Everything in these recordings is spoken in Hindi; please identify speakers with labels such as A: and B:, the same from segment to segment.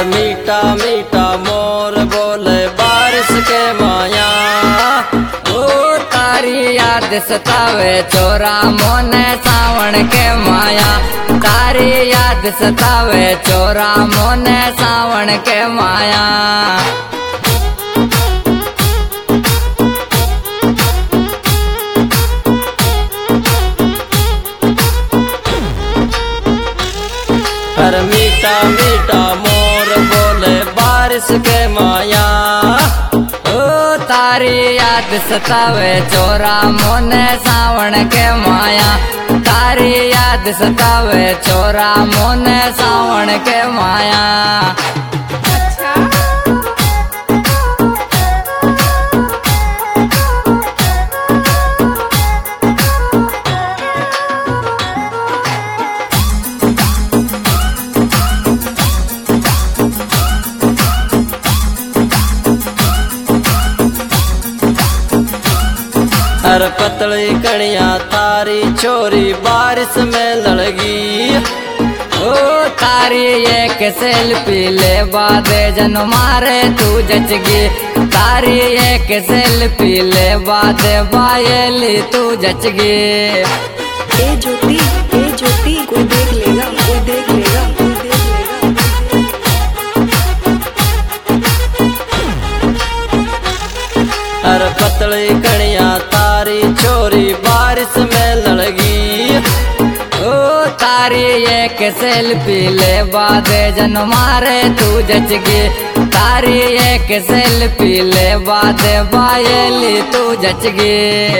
A: मीठा मीठा मोर बोले बारिश के माया। ओ तारी याद सतावे चोरा मोने सावण के माया। तारी याद सतावे चोरा मोने सावण के माया। हर मीठा मीठा मोर बोले बारिश के माया। ओ तारी याद सतावे चोरा मोने सावण के माया। तारी याद सतावे चोरा मोने सावण के माया। हर पतली कड़िया तारी छोरी बारिश में लड़गी। ओ तारी एक सेल्फी ले बादे जन मारे तू जचगी। तारी एक सेल्फी ले बादे बायली तू जचगी।
B: ए ज्योति कोई देख लेगा, कोई देख लेगा, कोई देख लेगा।
A: हर पतली कड़िया तारी छोरी बारिश में लड़गी। ओ तारी एक सेल्फी ले बादे जन मारे तू जचगी। तारी एक सेल्फी ले बादे बायली तू जचगी।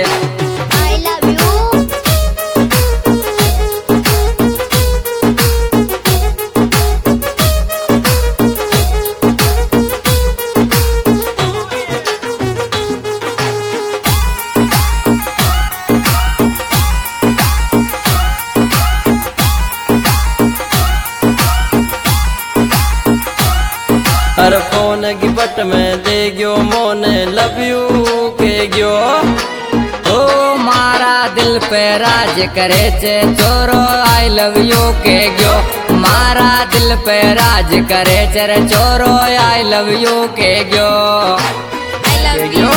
A: हर फोन गिफ्ट में दे गयो मोने लव यू के गयो।
C: ओ मारा दिल पे राज करे चे चोरो आई लव यू के गयो। मारा दिल पे राज करे चे चोरो आई लव यू के गयो। I love you.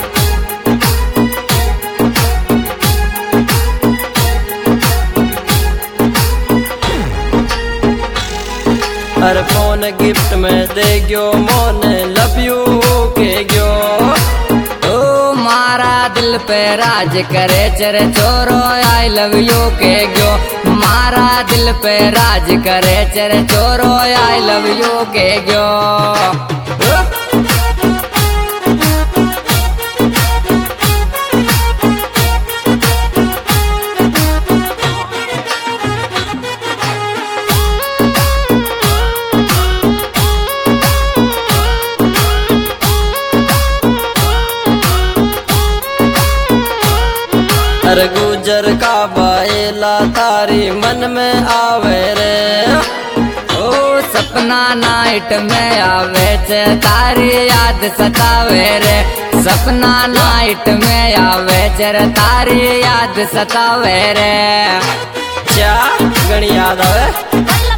A: हर फोन गिफ्ट में दे गयो मोने लव यू के गयो।
C: ओ मारा दिल पे राज करे चरे चोरो आई लव यू के गयो। मारा दिल पे राज करे चरे चोरो आई लव यू के गयो।
A: हर गुजर का बाएला तारी मन में आवे रे।
C: ओ सपना नाइट में आवे चे तारी याद सतावे रे। सपना नाइट में आवे चे तारी याद सतावे रे।
A: क्या गणी याद आवे।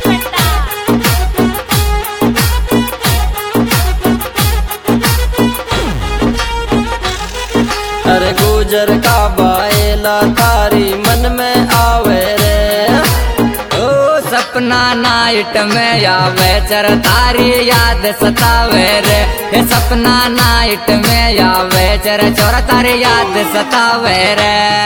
A: हर गुजर का बाएला तारी मन में आवे रे।
C: ओ सपना नाइट में आवे चर तारी याद सतावे रे। सपना नाइट में आवे चर चोर तारी याद सतावे रे।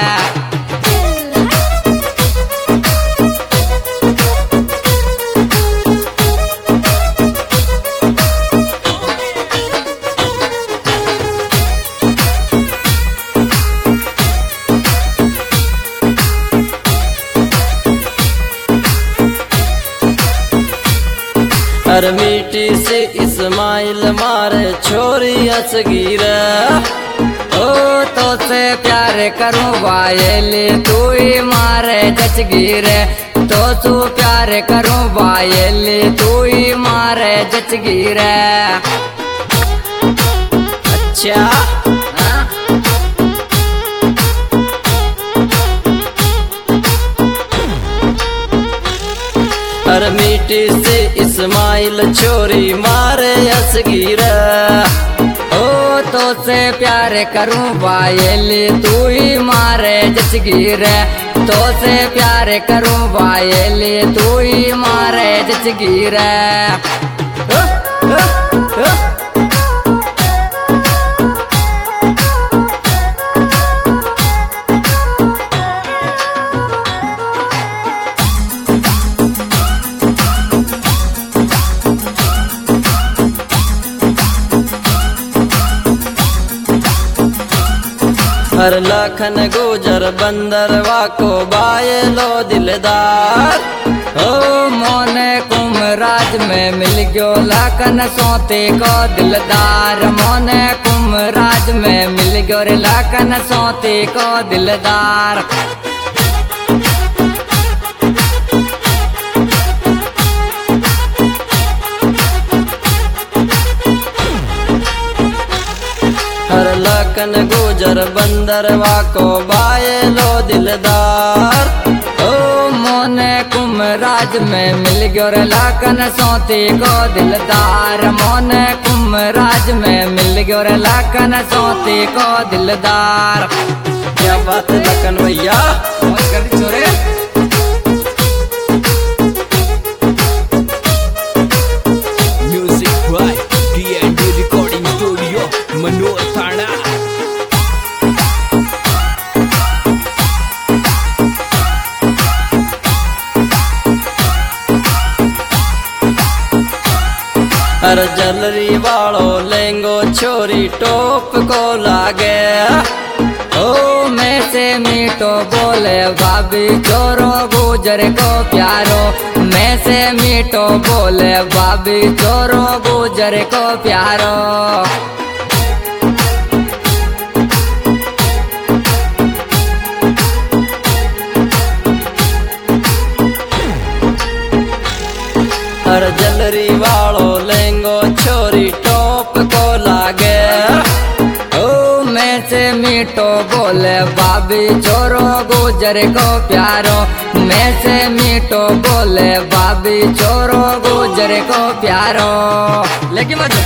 A: हर मीठी से इस्माइल मारे छोरी असगीर।
C: ओ तो से प्यार करूं बायली तू ही मारे जचगीर। तो तू प्यार करूं बायली तू ही मारे जचगीर।
A: अच्छा हर मीठी से इस्माइल दिल चोरी मारे असगीर।
C: ओ तो से प्यार करूं बायली तू ही मारे जचगीर। तो से प्यार करूं बायली तू ही मारे जचगीर।
A: हर लखन गुजर बंदरवा को बायलो दिलदार।
C: ओ मोने कुमराज में मिल गयो लखन सोते को दिलदार। मोने कुमराज में मिल गयो रे लखन सोते को दिलदार।
A: हर लखन गुजर बंदरवा को बायलो दिलदार।
C: ओ मोने कुमराज में मिल गयो रे लखन सोते को दिलदार। मोने कुमराज में मिल गयो रे लखन सोते को दिलदार।
A: क्या बात है लखन भैया,
C: मौज कर दी छोरे।
D: Music by D&D recording studio Manohar Thana.
A: हर जलरी वालो लेंगो छोरी टोप को लागे।
C: ओ मैं से मीठो बोले भाभी चोरो गुजर को प्यारो। मैं से मीठो बोले भाभी चोरो गुजर को प्यारो।
A: हर जलरी वालो लेंगो छोरी टोप को लागे।
C: ओ मैं से मीठो बोले भाभी चोरो गुजर को प्यारो। मैं से मीठो बोले भाभी चोरो गुजर को प्यारो। लेकिन मत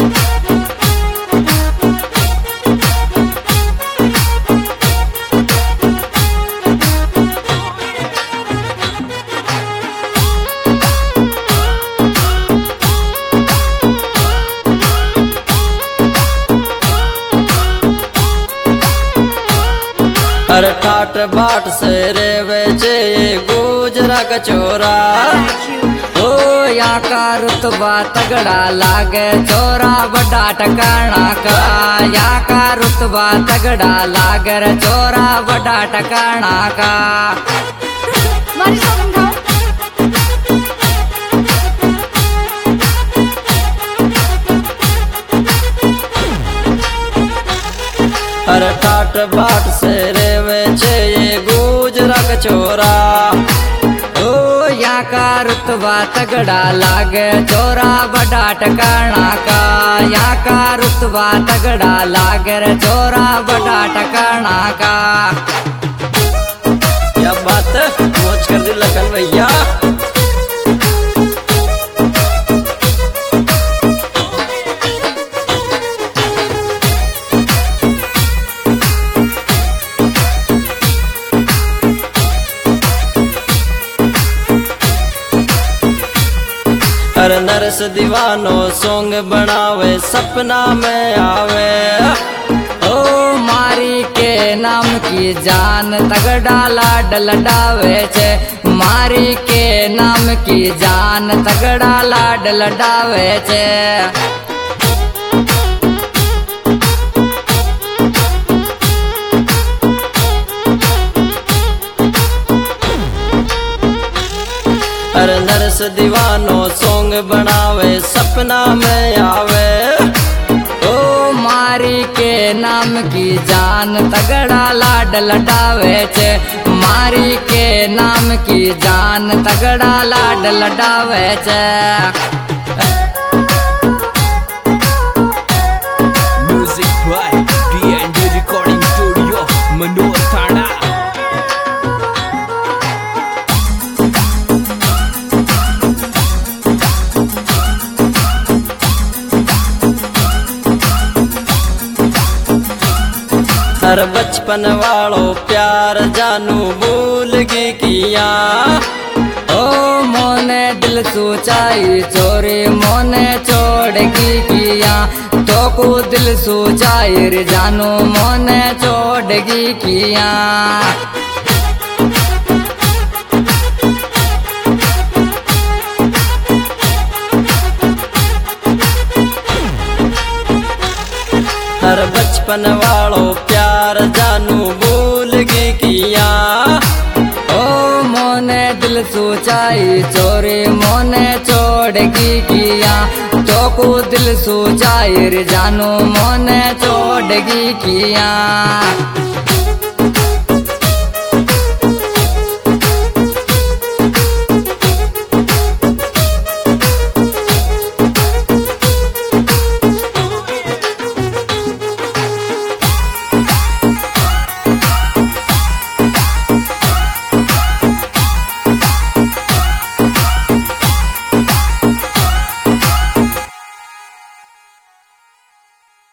A: हर ठाट बाट से रेवे जे गुजरा कचोरा।
C: ओ यहाँ का रुतबा तगड़ा लागे चोरा बड़ा टकाना का। यहाँ का रुतबा तगड़ा लागे रे चोरा बड़ा टकाना का।
A: हर ठाट बाट से रेवे जे गुजरा कचोरा।
C: ओ यहाँ का रुतबा तगड़ा लागे चोरा बड़ा टकाना का। यहाँ का रुतबा तगड़ा लागे रे चोरा बड़ा टकाना का।
A: क्या बात है, मौज कर दी लखन भैया। हर नरस दीवानो सोंग बनावे सपना में आवे।
C: ओ मारी के नाम की जान तगड़ा लाड लडावे छे। मारी के नाम की जान तगड़ा लाड लडावे छे।
A: हर नरस दीवानो सोंग बनावे सपना में आवे।
C: ओ मारी के नाम की जान तगड़ा लाड लडावे छे। मारी के नाम की जान तगड़ा लाड लडावे छे।
D: Music by D&D recording studio Manohar Thana.
A: बचपन वालो प्यार जानू भूल गई किया।
C: ओ मोने दिल सोचाई चोरी मोने छोड़गी किया, तो को दिल सोचाई रे जानू मोने छोड़गी किया।
A: हर बचपन वालो प्यार जानू भूल गई किया।
C: ओ मोने दिल सोचाई चोरी मोने छोड़गी किया, तो को दिल सोचाई रे जानू मोने छोड़गी किया।